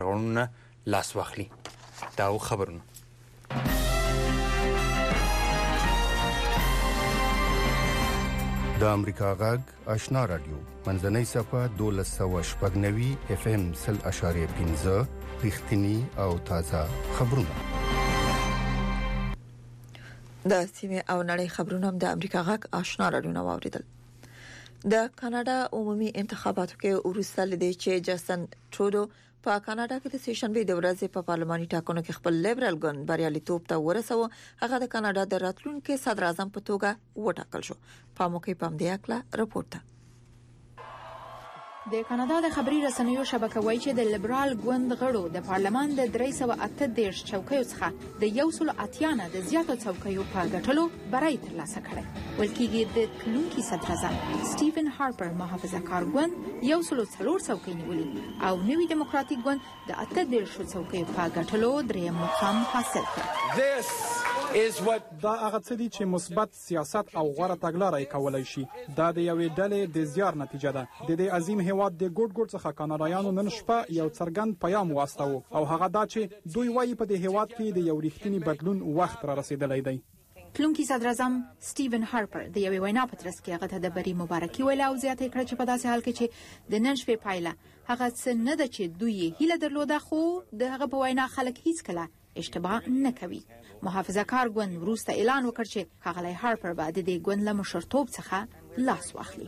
غړونه لاس واخلي. دا خبرونه د امریکا غږ آشنا رادیو منځنۍ صفحه 1290 FM 0.15 رښتینی او تازه خبرونه. د سیمه او نړۍ خبرونه هم د امریکا غږ آشنا رادیو نو اوریدل. د کاناډا عمومي انتخاباتو کې وروسته لدی چې جاستن ټرودو په کاناډا کې د سیشنبه د ورځې په پارلماني ټاکنو کې خپل لیبرال ګوند بریالیتوب ته ورسوه. هغه د کاناډا د راتلونکي صدر اعظم په توګه وټاکل شو. په موقع پام دی اکلا رپورټ. د کاناډا د خبري رسنیو شبکه وایي چې د لیبرال ګوند غړو د پارلمان د 338 چوکیو څخه د 180 نه د زیاتو چوکیو په ګټلو برای ترلاسه کړي. ولکېږي د تلونکي صدر اعظم سټیفن هارپر محافظه کار ګوند 104 چوکۍ نیولې او نوی دیموکراتیک ګوند د 18 چوکیو په ګټلو دریم مقام حاصل کړ. دا هغه څه دي چې مثبت سیاست او غوړه تګلارې کولای شي. دا د یوې ډلې د زیار نتیجه ده. د دې عظیم هیواد د ګډ څخه کاناډایانو نن شپه یو څرګند پیغام واستاوه او هغه دا چې دوی وايي په دې هیواد کې د یو رښتینی بدلون وخت را رسیدلی دی. تلونکي صدر اعظم سټیفن هارپر د یوې وینا په ترڅ کې هغه ته د بری مبارکي ویله او زیاته کړه چې په داسې حال کې چې د نن شپې پایله هغه څه نه ده چې دوی هیله درلوده، خو د هغه په وینا خلک هیڅ کله اشتباه نه کوي. محافظه کار ګوند وروسته اعلان وکړ چې ښاغلی هارپر به د دې ګوند له مشرتوب څخه لاس واخلي.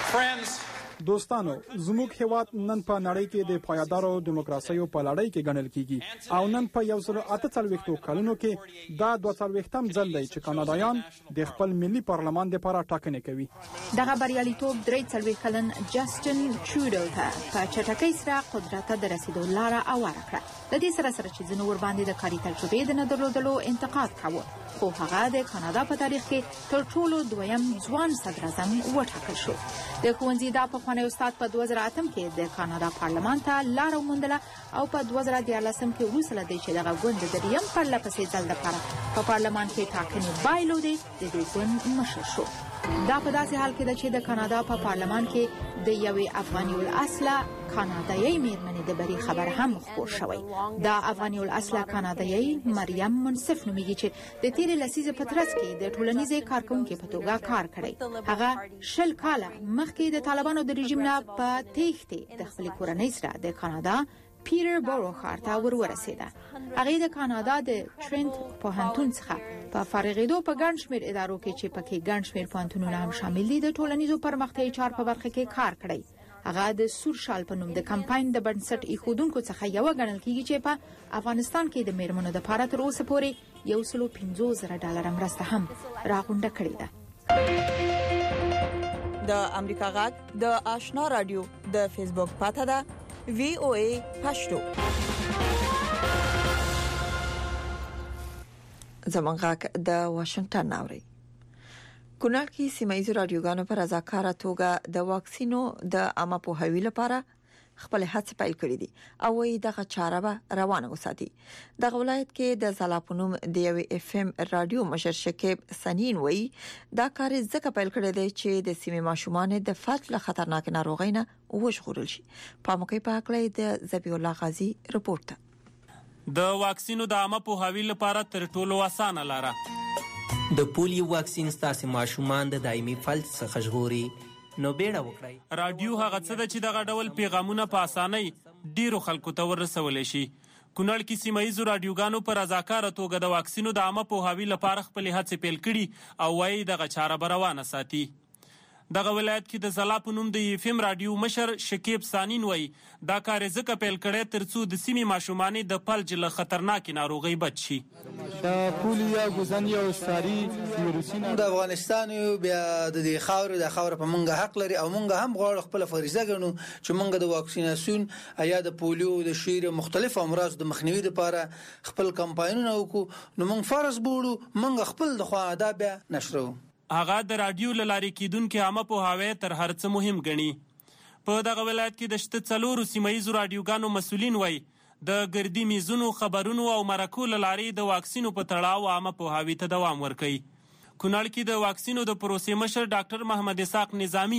دوستانو، زموږ هیواد نن په نړۍ کې د پایدارو دیموکراسیو په لړۍ کې ګڼل کیږي او نن په 148 کلونو کې دا 42م ځل دی چې کاناډایان د خپل ملي پارلمان لپاره ټاکنې کوي. دغه بریالیتوب 43 کلن جاستن ټرودو ته په چټکۍ سره قدرت ته د رسیدو لاره اواره کړه. د دې سره چې ځینو ور باندې د کاري تجربې د نه درلودلو انتقاد کاوه، خو هغه د کاناډا په تاریخ کې تر ټولو دویم ځوان صدر اعظم وټاکل شو. د ښوونځي د پخوانی استاد په 2008 کې د کاناډا پارلمان ته لار وموندله او په 2014 کې وروسته لدی چې دغه ګوند د دریم پرلپسې ځل لپاره په پارلمان کې ټاکنې بایلودې د دې ګوند مشر شو. دا په داسې حال کې ده چې د کاناډا په پارلمان کې د یوې افغاني الاصله کاناډایي میرمنې د بری خبر هم خپور شوی. دا افغاني الاصله کاناډایي مریم منصف نومیږي چې د تیرې لسیزې په ترڅ کې د ټولنیزې کارکونکو په توګه کار کړی. هغه 10 کاله مخکې د طالبانو د رژیم نه په تېښتې د خپل کورنۍ سره د کاناډا پیټر بورو ښار ته ورسېده. هغه د کاناډا د ټرنټ پوهنتون څخه په فارغېدو په ګڼ شمېر ادارو کې چې پکې ګڼ شمېر پوهنتونونه هم شامل دي د ټولنیزو پرمختیایي چارو په برخه کې کار کړی. هغه د سور شال په نوم د کمپاین د بنسټ ایښودونکو څخه یو ګڼل کیږي چې په افغانستان کې د میرمنو د لپاره تر اوسه پورې $150,000 مرسته هم راغونډه کړې ده. د امریکا غږ د آشنا رادیو د فیسبوک پاته ده VOA پښتو. زمونږ غږ د واشنگټن ناوړي. کونړ کې سیمایي رادیوګانو پر رضاکاره توګه د واکسینو د عامه پوهاوي لپاره خپل هڅې پیل کړې دي او وایي دغه چاره به روانه وساتي. د ولایت کې د زلاپونوم د یو FM رادیو مشر شکیب سنین وایي دا کار ځکه پیل کړی دی چې د سیمې ماشومان د فلج له خطرناک ناروغۍ نه وژغورل شي. په موقع په اړه د ذبیح الله غازی رپورټ. د واکسینو د عامه پوهاوي لپاره تر ټولو اسانه لاره د پولیو واکسین ستاسو ماشومان د دایمي فلج څخه ژغوري. نو بیړه وکړئ. رادیو هغه څه ده چې دغه ډول پیغامونه په اسانۍ ډیرو خلکو ته ورسولی شي. کونړ کې سیمایي رادیوګانو په رضاکاره توګه د واکسینو د عامه پوهاوي لپاره خپل هڅې پیل کړي او وايي دغه چاره به روانه ساتي. دغه ولایت کې د زلا په نوم د FM رادیو مشر شکیب سانین وایي دا کار ځکه پیل کړی ترڅو د سیمې ماشومانې د فلج له خطرناکې ناروغۍ بچ شي. د پولیو ګوزن یو ساري ویروسونه د افغانستان بیا د خاور په منګه حق لري او منګه هم غواړو خپل فریضه ګڼو چې منګه د واکسیناسیون یا د پولیو د شیر مختلف امراض د مخنیوي لپاره خپل کمپاینونه وکړو. نو موږ فرض بوړو منګه خپل د خوا ادا بیا نشرو. هغه د رادیو لاري کیدونکو عامه پوهاوی تر هر څه مهم ګڼي. په دغه ولایت کې د شته څلورو سیمایي رادیوګانو مسؤلین وایي د ګردی میزونو خبرونو او مرکو لاري د واکسینو په تړاو عامه پوهاوی ته دوام ورکوي. کونړ کې د واکسینو د پروسې مشر ډاکټر محمد اسحاق نظامی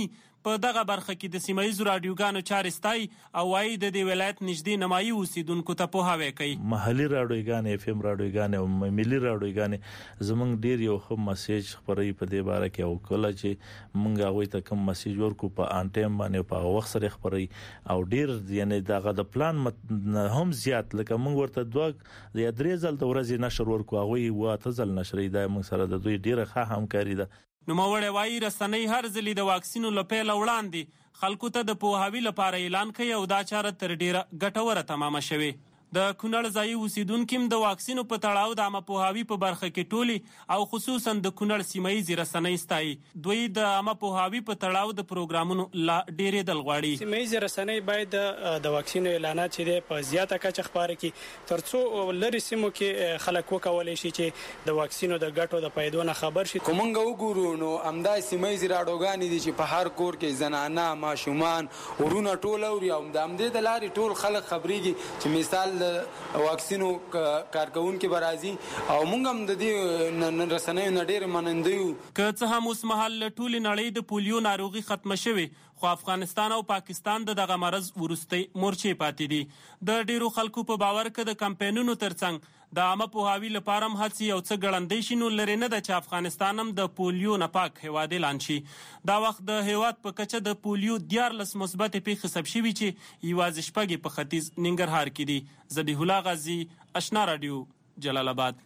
په دغه برخه کې د سیمایي رادیوګانو چارې ستایي او وايي د دې ولایت نږدې نمایي اوسیدونکو ته پوهاوی کوي. محلي رادیوګانې اف ام رادیوګانې او ملي رادیوګانې زمونږ ډیر یو ښه میسج خبري په دې باره کې او کله چې مونږ هغه ته کوم میسج ورکو په ان ټایم باندې په وخت سره خبري او ډیر یعنی دغه د پلان هم زیات لکه مونږ ورته دوه یا درې ځل د ورځې نشر ورکو هغه واته ځل نشرې دا مونږ سره د دوی ډیره ښه همکاري ده. نو موري وايي رسنۍ هر ځلې د واکسینو لپاره وړاندې خلکو ته د پوهاوی لپاره اعلان کوي او دا چاره تر ډیره ګټوره تمامه شوه. د کونړ ځای اوسیدونکو د واکسینو په تړاو د عامه پوهاوی په برخه کې ټولي او خصوصا د کونړ سیمایي رسنۍ ستایي. دوی د عامه پوهاوی په تړاو د پروګرامونو لا ډېرې دل غواړي. سیمایي رسنۍ باید د واکسینو اعلانات چې په زیاته کچه خبره کړي ترڅو لری سیمو کې خلک وکولای شي چې د واکسینو د ګټو د پیدونه خبر شي. کومنګ وګورو نو امدای سیمایي راډوګانی دي چې په هر کور کې زنانه ماشومان ورونه ټول او د امدې د لاري ټول خلک خبريږي چې مثال واکسینو کارکون کې برازي او موږ هم د دې رسنیو نډیر منندیو. که څه هم اوس مهال ټول نړۍ د پولیو ناروغي ختمه شوه خو افغانستان او پاکستان دغه مرز ورستي مورچې پاتې دي. د ډیرو خلکو په باور کې د کمپاینونو ترڅنګ د عامه پوهاوی لپاره هم هڅې او څه ګړندې شي نو لري نه د چې افغانستان هم د پولیو نه پاک هیواد اعلان شي. دا وخت د هیواد په کچه د پولیو 14 مثبت پیښې ثبت شوي چې یوازې شپږ په ختیځ ننګرهار کې دي. ذبیح الله غازی، آشنا رادیو، جلال آباد.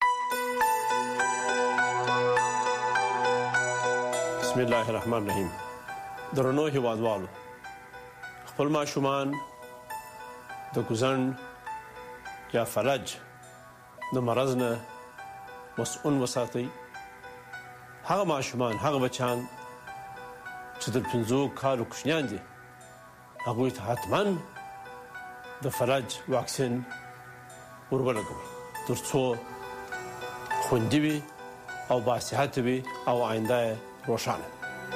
بسم الله الرحمن الرحیم. درنو هیوادوالو، خپل ماشومان د کوزن یا فلج د مرض نه مسؤل وساتئ. هغه ماشومان، هغه بچان چې د 15 کالو کوچنیان دي هغوی ته حتما د فلج واکسین ورولګوئ ترڅو خوندي وي او باصحت وي او آینده روښانه.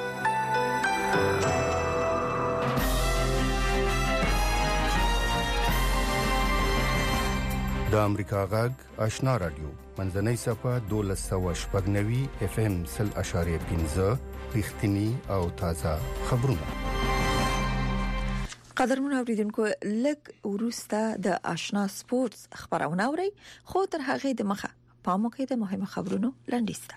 د امریکا غږ آشنا رادیو منځنۍ صفه 1290 اف ام 0.15 رښتینی او تازه خبرونه. قدرمن اوریدونکو لک ورسته د آشنا سپورتس خبرونه اوري خو تر هغه د مخه پاموکې د مهمه خبرونو لاندېسته.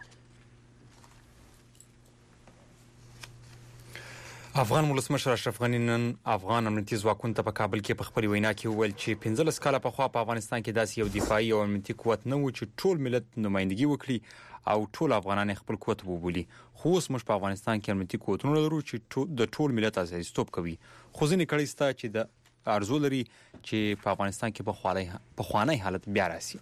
افغان ولسمشر اشرف غنی نن افغان امنیتي ځواکونو ته په کابل کې په خبري وینا کې وویل چې 15 کاله پخوا په افغانستان کې داسې یو دفاعي او امنیتي قوت نه و چې ټول ملت نمائندګي وکړي او ټول افغانان خپل قوت وبولي. خو اوس موږ په افغانستان کې امنیتي قوتونه لرو چې د ټول ملت استازیتوب کوي. خو ځینې کړي ستا چې د ارزو لري چې په افغانستان کې په خوانی حالت بیا راسي.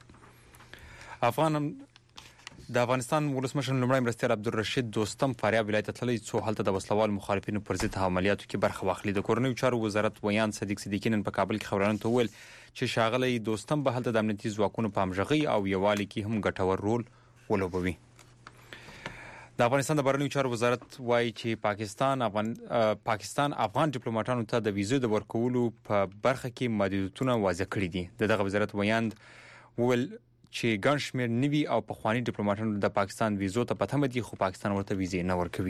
د افغانستان ولسمشر لومړی مرستیال عبدالرشید دوستم فاریاب ولایت تللی څو هلته د وسلوال مخالفینو پر ضد عملیاتو کې برخه واخلي. د کورنیو چارو وزارت ویان صدیق صدیقی نن په کابل کې خبرانو ته وویل چې ښاغلی دوستم به هلته د امنیتي ځواکونو په همغږۍ او یووالي کې هم ګټور رول ولوبوي. د افغانستان د بهرنیو چارو وزارت وایي چې پاکستان افغان ډیپلوماټانو ته د ویزو د ورکولو په برخه کې محدودیتونه واضح کړي دي. دغه وزارت ویان وویل چې ګڼ شمېر نوي او پخواني ډیپلوماټانو د پاکستان ویزو ته په تمه دي خو پاکستان ورته ویزې نه ورکوي.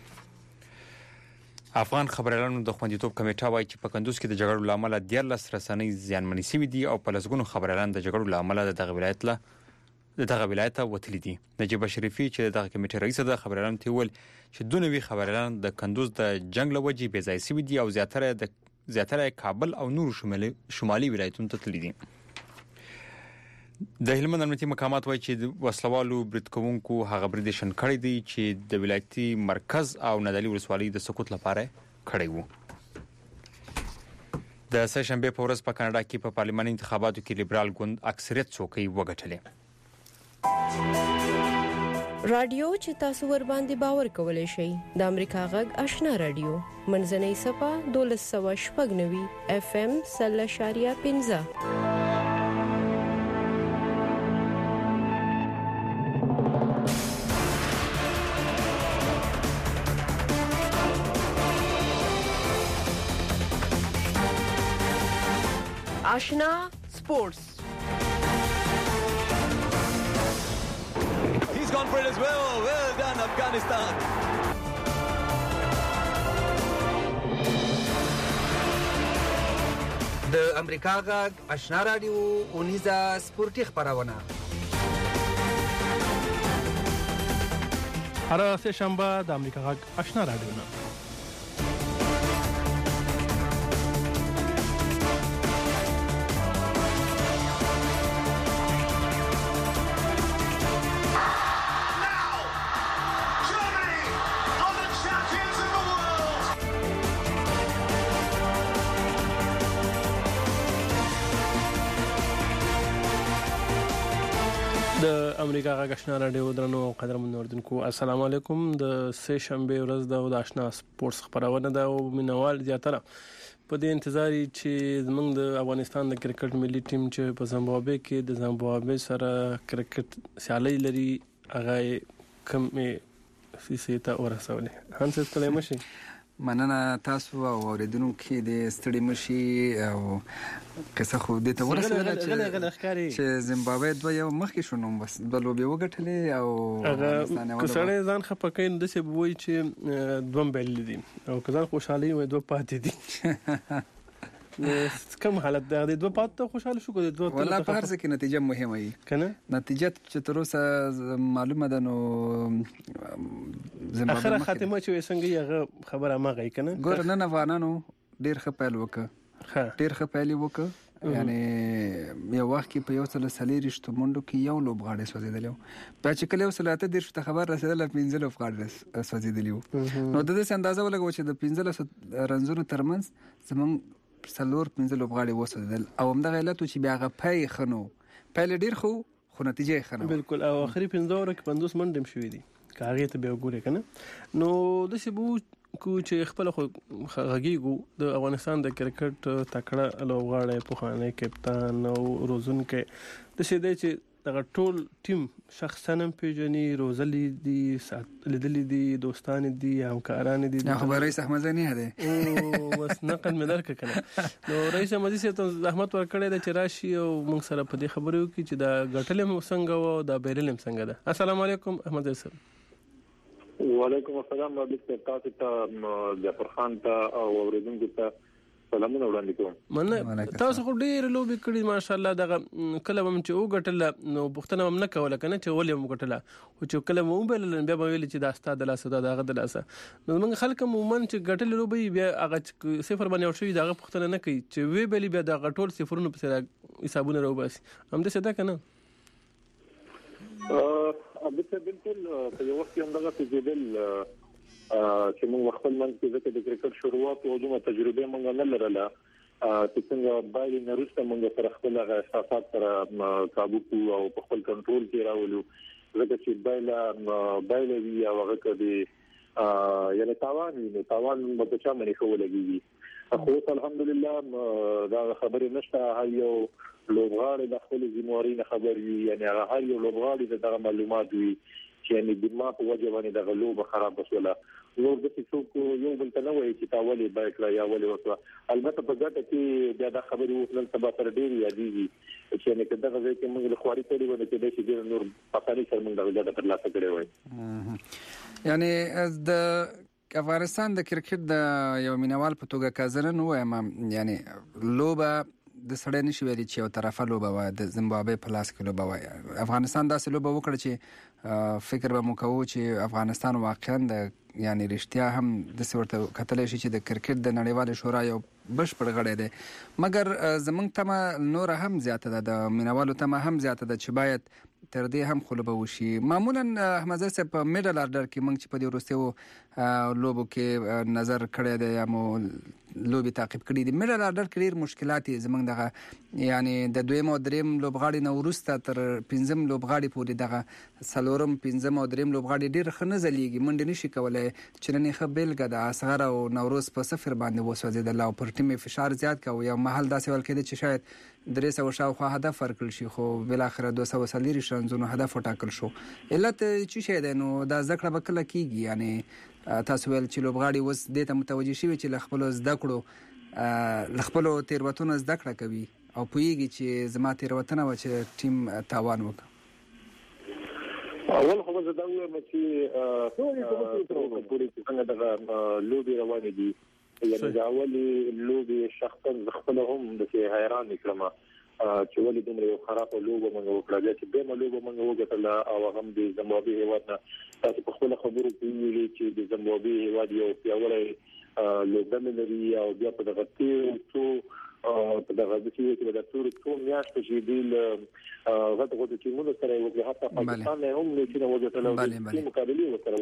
افغان خبريالانو د خوندیتوب کمیټه وایي چې په کندوز کې د جګړو لامل 14 رسنۍ زیانمنې شوي دي او په لسګونو خبريالان د جګړو لامل د دغه ولایت وتلي دي. نجیبه شریفي چې دغه کمیټې رئیس ده خبريالانو ته ویل چې دوه نوي خبريالان د کندوز د جنگ لوجې بې ځای شوي دي او زیاتره کابل او نور شمالي ولایتونو ته تللي دي. د هلمند امنیتي مقامات وایي چې د وسلوالو برید کوونکو هغه برید شن کړی دی چې د ولایتي مرکز او ندالي ولسوالۍ د سقوط لپاره کړی وو. د سه شنبه په ورځ په کاناډا کې په پارلماني انتخاباتو کې لیبرال ګوند اکثریت څوکۍ وګټلې. رادیو چې تاسو ور باندې باور کولای شئ د امریکا غږ آشنا رادیو منځنۍ صفه 1290 اف ام 0.15. آشنا سپورتس. He's gone for it as well. Well done, Afghanistan. د امریکا غږ آشنا رادیو اونیزه سپورتي خبرونه هر سه شنبه د امریکا غږ آشنا رادیو نه د امریکا غږ آشنا رادیو درنو قدرمن اوردونکو السلام علیکم د سه شنبه ورځ د آشنا سپورتس خبرونه د مینوال زیاتره په دې انتظار چې زمونږ د افغانستان د کرکټ ملي ټیم چې په زیمبابوې کې د زیمبابوې سره کرکټ سیالي لري هغه کوم فیصده ورسولې هانس ستلې مشي مننه تاسو او اوریدونکو د ستړي مشي او قصه خو دې ته ورسېده چې زیمبابوې دوه یو مخکې شو نو بس د لوبي وګټلې او کسړې ځان خپکین د څه بوي چې دوم بل دي او کزان خوشحالي وي دوه پاتې دي کوم حالت د دوه پاتې خوشاله شو د دوه ولا په هر څه کې نتیجه مهمه وي کنه نتیجه چې تر اوسه معلومه ده نو زمبابوې اخر خاتمه چې څنګه یې خبره ما غي کنه ګور نه افغانانو ډیر ښه پیل وکړه ډیر ښه پیل وکړه یعنی یو وخت کې په یو څل سلیریشت منډو کې یو لوبغاړی سوځیدلی په چې کله وسلاته د شته خبر رسیدل 15 لوبغاړي سوځیدلی نو د دې اندازه ولګو چې د 15 رنزونو ترمنځ زمون څلور 15 لوبغاړي وسوځیدل او همدغه علت چې بیا غپای خنو پیل ډیر خو نتیجه خنو بالکل او اخري 15 ورځې 50 منډم شوې دي کاغه ته به وګورې کنه نو د سبو کو چې خپل غږیګو د افغانستان د کرکټ تکړه لوبغاړی په خانه کپتان او روزن کې د څه دی چې د ټول ټیم شخصا پیژني روزلي دي لیدلي دي دوستان دي همکاران دي خبر رئیس احمد زنی هده او بس نقل مدار کنه نو رئیس احمد زنی ته زحمت ورکړی د چراشي او موږ سره په دې خبرو کې چې دا غټلم څنګه و دا بیرلم څنګه ده السلام علیکم احمد زنی وعلیکم السلام رابط تاسو ته جعفر خان ته او اوریدونکو ته سلامونه وړاندې کوم مننه تاسو خو ډیر لوبي کړی ماشاءالله دغه کله هم چې وګټل نو بوختنه هم نه کوله کنه چې ولې وګټل او چې کله مو بل بیا ویل چې دا استاد لاسه دغه د لاسه نو موږ خلک مومن چې ګټل لوبي بیا هغه صفر باندې ورشي دغه بوختنه نه کوي چې وی بلی بیا دغه ټول صفرونه په سره حسابونه راوباسي هم د څه ده کنه البته بالکل په یو وخت هم دغه تجربه چې موږ خپل من کې د کرکټ شروعات او دومره تجربه موږ نه لرله چې څنګه باید نرسته موږ سره خپل احساسات سره قابو او په خپل کنټرول کې راولو ځکه چې باید وی او هغه کدي یعنی تاوان په چا باندې کولېږي خو الحمدلله دا خبرې نشته هایو لوبغاړي د خپل ذمہواری نه خبر وي یعنی هر یو لوبغاړي دغه معلومات وي چې یعنی د ما په وجه باندې د غلوب خراب وسوله نو د څوک یو بل ته نه وایي چې تاولي بایک را یا ولې وسوه البته په ګټه کې بیا د خبرې وکړل سبا تر ډیر یادېږي چې یعنی کله ځکه چې موږ له خواري کړی ونه چې د شي نور پاتاني سره موږ د ګټه تر لاسه کړی وای یعنی د افغانستان د کرکټ د یو مینوال په توګه کازنه نو وایم یعنی لوبه د سړی نشي ویلي چې یو طرفه لوبه وای د زیمبابوې په لاس کې لوبه وای افغانستان داسې لوبه وکړه چې فکر به مو کوو چې افغانستان واقعا د یعنی رښتیا هم د څورته کتلې شي چې د کرکټ د نړیوال شورا یو بشپړ غړی دی مګر زمونږ تمه نور هم زیاته ده د مینوالو تمه هم زیاته ده چې باید تر دې هم خلوبه وشي معمولا احمد زاده په میډل آرډر کې موږ چې په دې وروستیو لوبو کې نظر کړی دی یا مو لوبي تعقیب کړی دي میډل آرډر کې ډیر مشکلات زمونږ دغه یعنی د دویم او دریم لوبغاړي نو ورسته تر پنځم لوبغاړي پورې دغه سلورم پنځم او دریم لوبغاړي ډیر خنه زلیږي منډه نشي کولای چې نه خه بیلګه د اصغر او نوروز په صفر باندې وسوځیدل او پر ټیم فشار زیات کوي یو محل داسې ول کېده چې شاید 300 شاوخوا هدف ورکړل شي خو بل اخر 240 رنزونو هدف وټاکل شو علت چې شه ده نو دا ذکر وکړه کیږي یعنی تاسو ول چې لوبغاړي وس د ته متوجي شي چې خپل زده کړو خپل تیروتنه زده کړه کوي او پویږي چې زما تیروتنه و چې ټیم تاوان وکړ اول خو زه دا وایم چې څنګه د لوبي روانې دي یعنی دا ولې لوبي شخصا خپلهم د حیران کړم چې ولې دومره یو خراب لوبه موږ وکړه چې به لوبه موږ وګټله او هم د زمبابوې هیواد نه تاسو په خپل خبرو کې ویلي چې د زمبابوې هیواد یو پیاوړی لوبډله لري او بیا په دغه څو په دغه د چې د څو میاشتې چې د غټ ټیمونو سره یو حتی پاکستان هم چې نو وګټله چې مقابله وکړه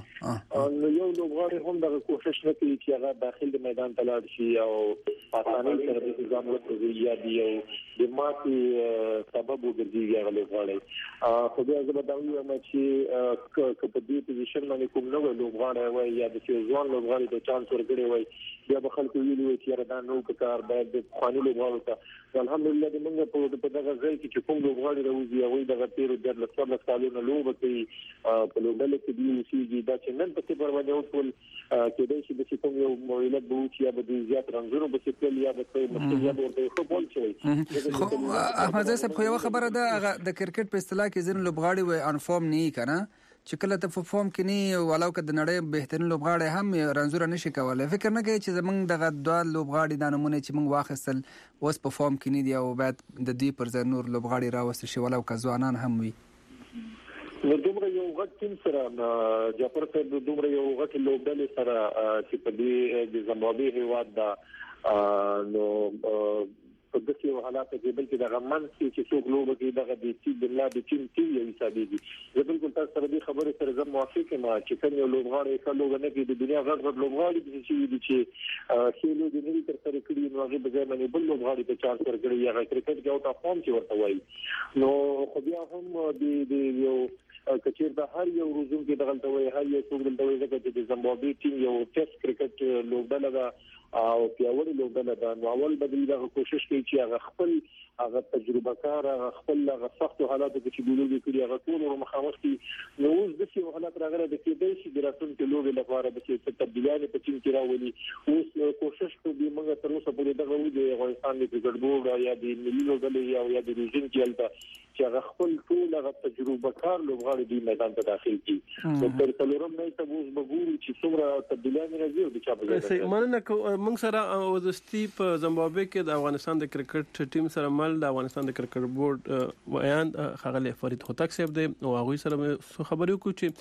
نو یو لوبغاړي هم دغه کوشش وکړي چې هغه داخل د میدان ته لاړ شي او اسانه سره د ځان ورته یا دی د ماتي سبب وګرځي هغه لوبغاړي خو بیا زه به دا وایم چې په دې پوزیشن باندې کوم نو لوبغاړي وای یا د ځوان لوبغاړي د چانس ورګړي وای بیا به خلکو ویلي وي چې دا نو کار باید د خواني لوبغاړو ته الحمدلله د موږ په دغه ځای کې چې کوم لوبغاړي راوځي هغه دغه تیر د لسل کالونو لوبه کوي په لوبډله کې دی چې دا چې نن په څیر باندې اوټول کې د شي د کوم یو مویلت به چې یا به زیات رنګونو به څه یا به مشکل یا به فوټبال شي احمد صاحب خو یو خبره ده د کرکټ په اصطلاح کې ځین لوبغاړي وي ان فورم نه کنه چې کله ته په فورم کې نه ولو که د نړۍ بهترین لوبغاړي هم رنځور نشي کولای فکر نه کوي چې زمونږ دغه دوه لوبغاړي د نمونه چې موږ واخیستل اوس په فورم کې نه دی او باید د دې پر ځای نور لوبغاړي راوستل شي ولو که ځوانان هم وي نو دومره یو غټ ټیم سره جعفر صاحب دومره یو غټ لوبډله سره چې په دې د زمبابوې هیواد دا نو په دغه حالات کې بلکې د غمن چې څوک لوبه کې دغه د ټیم د لا د ټیم کې یو حسابيږي زه بالکل تاسو سره دې خبره سره زم موافق یم چې کوم یو لوبغاړی کله لوبه نه کې د دنیا غږ لوبغاړي چې شیلو د نړۍ تر سره کړي نو هغه به باندې بل لوبغاړي په چارج ورګړي یا کرکټ کې او تاسو هم چې ورته وایي نو خو بیا هم د یو کچیر د هر یو روزم کې دغلت وي هر یو څوک دلته وي چې د زمبابوې ټیم یو ټیسټ کرکټ لوبډله ده او پیاوړی لوبډله ده نو اول بدلی دا کوشش کوي چې هغه خپل هغه تجربه کار خپل هغه سخت حالات چې ګولې کړی هغه ټول مخامخ دي نو اوس د څه حالات راغله د کې د شي د راتلونکو لوبې لپاره د څه تبدیلات په ټیم کې راولي اوس کوشش کوي موږ تر اوسه پورې دغه وی د افغانستان د کرکټ بورډ یا د ملي لوبډلې یا د ریجن کې چې هغه خپل ټول هغه تجربه کار لوبغاړي د میدان ته داخل کی نو تر څلورم نه ته اوس وګورو چې څومره تبدیلات راځي د چا په ځای مننه موږ سره وزستي په زمبابوې کې د افغانستان د کرکټ ټیم سره مل د افغانستان د کرکټ بورډ ویان خغلی فرید هوتک صاحب دی او هغه سره خبرې وکړو چې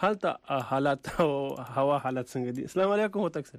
حالات او هوا حالات څنګه دي السلام علیکم هوتک صاحب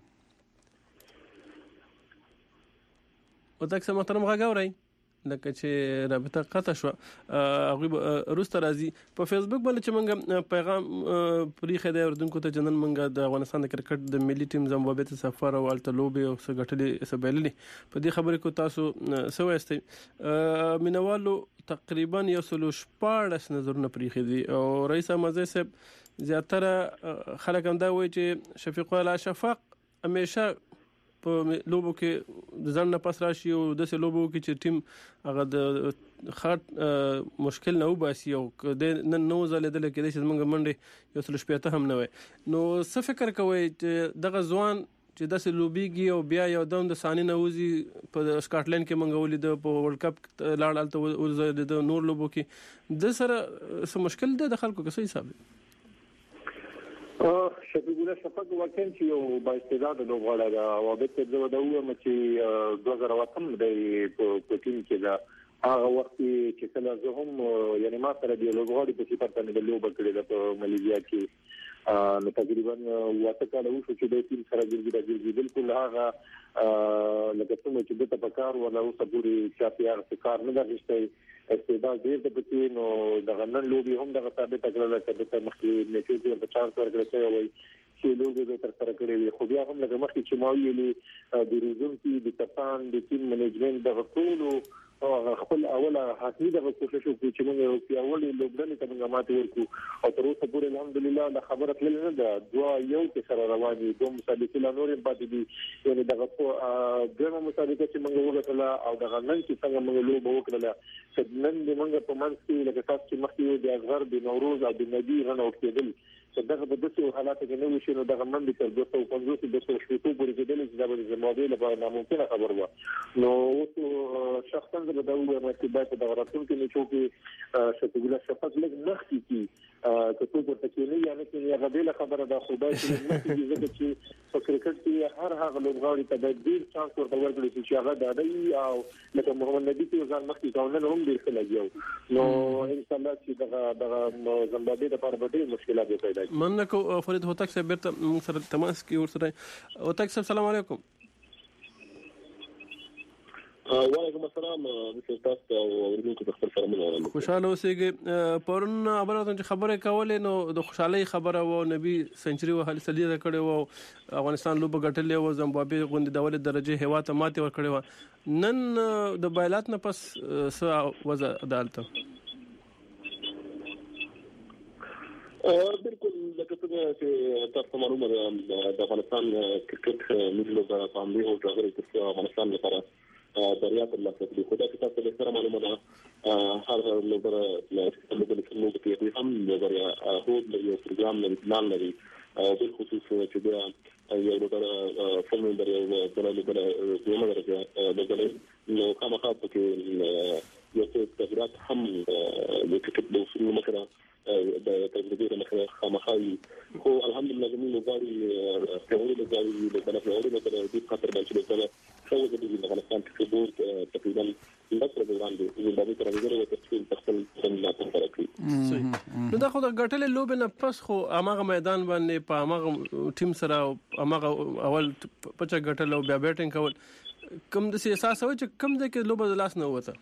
محترم غاګورئ لکه چې رابطه قطع شو هغه روسته راځي په فیسبوک باندې چې موږ پیغام پرې خدای اردوونکو ته جنن موږ د افغانستان د کرکټ د ملي ټیم زمبابوې ته سفر او الټلوبي او سګټلې سبېللې په دې خبرې کو تاسو سوېستئ مینوالو تقریبا 114 نظرونه پرې خدي او رئیس مزه صاحب زیاتره خلک هم دا وایي چې شفیق الله شفاق همیشه په لوبو کې ځان نه پس راشي او د سه لوبو کې چې ټیم هغه د خاط مشکل نه وباسي او د نن نو زلیدل کې د شمنګ منډي یو څل شپته هم نه وي نو څه فکر کوي چې دغه ځوان چې د سه لوبيږي او بیا یو دم د ثاني نوزي په سکاټلند کې منغولې د په ورلد کپ لاړالته د نور لوبو کې د سره څه مشکل ده د خلکو کې څه حساب شفیق الله شفاق واکن چې یو با استعداد لوبغاړی دا او به ته زه دا وایم چې 2008 د پکین کې دا هغه وخت چې کله زه هم یعنی ما سره دی لوبغاړي په صفات باندې د لوب کړی د مالیزیا کې نو تقریبا واته کال وشو چې د ټیم سره ګرځي بالکل هغه لکه څنګه چې د تفکر ولا اوس پوری چاپیار کار نه درشته استعداد دې د پتی نو د غنن لوبي هم د ثابت کړل چې د مخکې نتیجې په چانس ورکړی وي چې لوبي به تر سره کړی وي خو بیا هم لکه مخکې چې ما ویلي د ریزون کې د کپتان د ټیم منیجمنت د ټول خپل اوله حقیقي د کوشش وکړي چې موږ یو پیاوړی لوبډلې ته موږ ماته ورکو او تر اوسه پورې الحمدلله د خبره تلل نه ده دوا یو کې سره رواني دوه مسابقې لا نورې پاتې دي یعنی دغه دغه مسابقې چې موږ وګټله او دغه نن چې څنګه موږ لوبه وکړله چې نن موږ په منځ کې لکه تاسو چې مخکې د اصغر د نوروز او د نبی غنو کېدل چې دغه د دسو حالات کې نو شي نو دغه منډي تر 250 200 پورې کېدل چې د زموږ لپاره ناممکنه خبره و نو اوس شخصا د دولت مرتبات د راتلون کې نه چوکي شتګله شفاف لګ نختی کی کته ورته کې نه یعنی چې هغه بل خبره د خدای چې نختی زګ چې په کرکټ کې هر هغه لوبغاړي ته د ډیر چانس ورته ورکړي چې هغه د دې او لکه محمد نبی چې ځان مخکې کاونه هم ډیر ښه لګیو نو ان شاء الله چې دغه زمبابوې لپاره به ډیر مشکلات پیدا شي. مننه فرید هوتک صاحب بیرته سره تماس کې ورسره هوتک صاحب السلام علیکم. وعلیکم السلام تاسو او ورونکو خپل سلامونه. خوشاله اوسئ. پرون خبره چې خبره کولې نو د خوشحالي خبره و نبی سنچري وهل سلیزه کړي و افغانستان لوب غټلې و زمبابوې غوندي دولت درجه هوا ته ماته ور کړي و نن د بایلات نه پس څه وضع عدالت بالکل لکه څنګه چې تاسو معلومه ده د افغانستان کرکټ ملي لوبه په امریکا او ځغري کې افغانستان لپاره دریا په لاس کې خدای چې تاسو له سره معلومه ده هر لوبه لوبه کې هم لوبه هو د یو پروګرام لري پلان لري او په خصوص چې دا یو لوبه فلم لري او د لوبه دوه درجه بدلې نو کومه خاطر کې یو څه تغیرات هم د کرکټ د اصول مخه د تجربه مخه خامخاوي خو الحمدلله زموږ لوبغاړي څنګه لوبغاړي د طرف اوري د دې خاطر باندې چې څنګه د افغانستان کې بورډ تقریبا لږ پروګرام دی زموږ د ترانزیټ او تفصیل تخصیل څنګه تر کوي نو دا خو د غټلې لوبې نه پس خو هغه میدان باندې په هغه ټیم سره هغه اول پچا غټل او بیا بیټینګ کول کوم د احساس و چې کوم د کې لوبه د لاس نه وته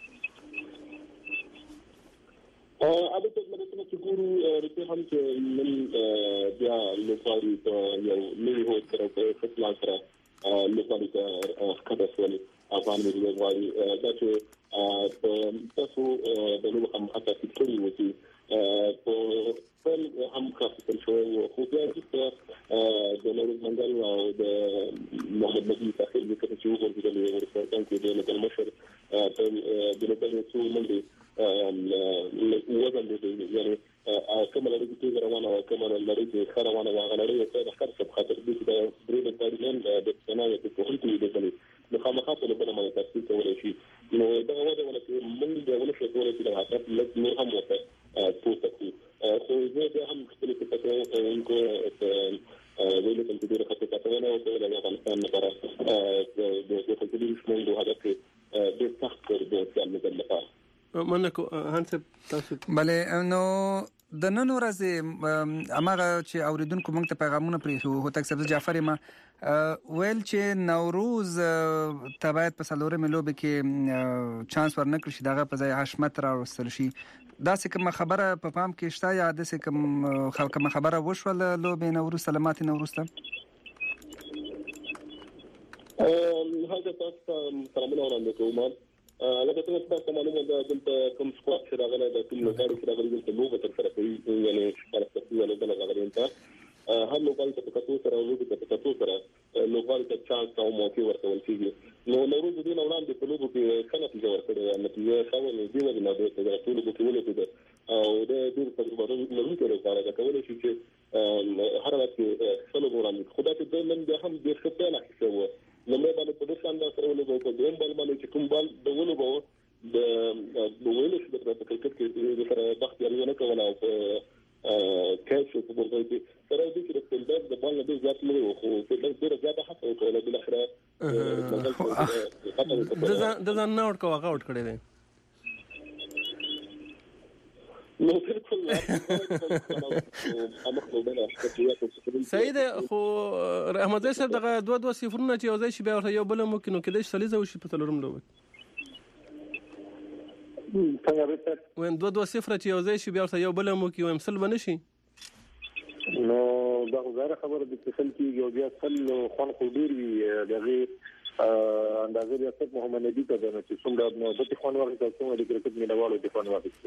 ابي ته مې چې ګورو رته هم چې من بیا لوبغاړي ته یو نوی هو تر په خپل سره لوبغاړي ته خبر شول افغان لوبغاړي دا چې تاسو د لوبغاړو هم حتی کړی و چې په هم خاصه شو خو بیا چې د نورو منګل او د محمد نبی تاخير د کته چې وګورئ د ورسره کې د مشر په د لوبغاړو څو منډي وزن دې یعنی کومه لري چې روانه او کومه لري چې خروانه واغلړي ته د خرڅ په خاطر دې د درې د پارلمان د صنایع په کوم کې دې کړي نو خامخا په بل باندې تاسو کولای شي نو دا وایي ولکه موږ د ولې څه کولای شي د حالت لږ نور هم وته پوسټ خو زه هم خپل څه پته انکو ویل کوم چې د خاطر تاسو نه او د افغانستان لپاره د خپل شمول د هدف د سخت کړو د ځان لپاره منکو هانڅ تاسو بله نو د نن ورځې اماغه چې اوریدونکو موږ ته پیغامونه پرې هوتک صاحب جعفر ما ویل چې نوروز تبعید په سلورمه لوب کې چانس ورنکړ شي دغه په ځای حشمت را وصل شي دا څه کوم خبره په پام کې شته یا د څه کوم خبره وشول لوب نوروز سلامات نوروز ته هغه تاسو سلامونه وړاندې کوم لکه څنګه تاسو معلومه ده دلته کوم سکواډ چې راغلی د کوم لوبغاړي چې راغلي دلته لوبه تر سره کوي یعنی پرسپکټیو له بل راغلي ته هر لوبغاړي ته په کتو سره لوبه ته په کتو سره لوبغاړي ته چانس او موقع ورکول کیږي نو نوروز د دې وړاندې په لوبو کې څنګه نتیجه ورکړه نتیجه ښه دی ولې نه د ټول لوبو کې ولې او د دې تجربه لرونکو لپاره دا کولای شي چې هر وخت څلور وړاندې خدای ته د نن د هم د خپل اخیسته لمړی باندې په دې شان دا سره ولګو په دویم بال باندې چې کوم بال د ولګو د ویلو چې د کرکټ کې سره بخت یې نه کوله او کېچ په ورته کې سره د دې چې د بال نه زیات نه وو خو په دې ډېر زیات حق وکړل بل اخره د ځان نه ورکو هغه وټ کړی دی نو بالکل صحیح ده خو رحمت الله صاحب دغه 2-2 صفرونه چې یوځای شي بیا ورته یو بل ممکن نو کېدای شي سلیزه وشي په تلورم لوب څنګه به ویم 2-2 صفر چې یوځای شي بیا ورته یو بل ممکن ویم سل بنشي نو دا غوړه خبره د تسل کې یو بیا سل خون خو ډیر وی دغه اندازې د اسد محمد نبی ته د چې څومره نو د تخوان وخت ته څومره د کرکټ مینوالو د تخوان وخت